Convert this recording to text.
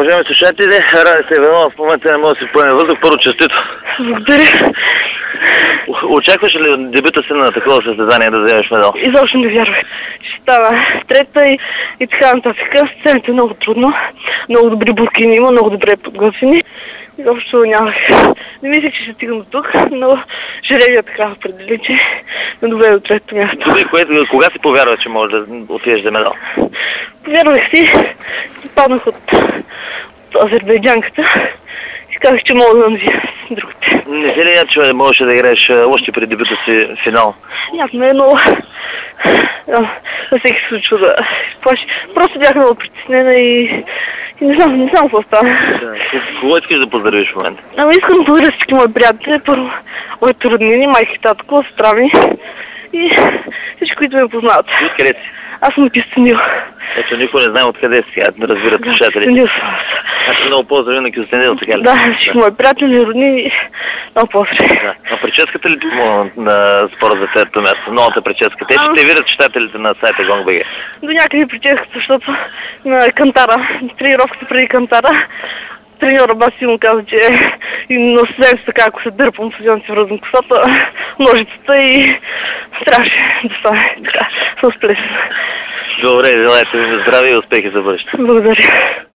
уважаеми слушатели, Ради Иванова в момента не може да си поеме въздух. Първо честито. Благодаря. Очакваш ли дебюта си на такова състезание да вземеш медал? Изобщо не вярвах, че става трета и така нататък. Сцената е много трудно. Много добри буркини има, много добре подготвени. Изобщо нямах. Не мислех, че ще стигна до тук, но жребия така определи, че ме доведе до третото място. Кога си повярва, че можеш да отидеш за медал? Повярвах си, паднах от азербайджанката и казах, че мога да надвия с другите. Не си ли че можеше да играеш още преди дебюта си финал? Ясно е, но на всеки случва да плаши. Просто бях много притеснена и не знам какво стана. Кого искаш да поздравиш в момента? Искам да благодаря всички мои приятели, първо моите роднини, майка и татко, сестра ми и всички, които ме познават. Откъде си? Аз съм от Кюстендил. Ето никой не знае откъде си, да разбират слушатели. Кюстендил съм аз. Аз много поздрави на Кюстендил, така ли? Да, всички мои приятели, роднини, много поздрави. Да. А прическата ли ти помогна на спора за третото място? Новата прическа. Те ще те видят читателите на сайта Gong.bg. До някъде прическата, защото на кантара, тренировката преди кантара, треньора Баси му каза, че на седмица така, ако се дърпам, съдявам си връзвам косата, ножицата и трябваше да стане така, с плес. Добре, желая ти здраве и успехи за бъдеще. Благодаря.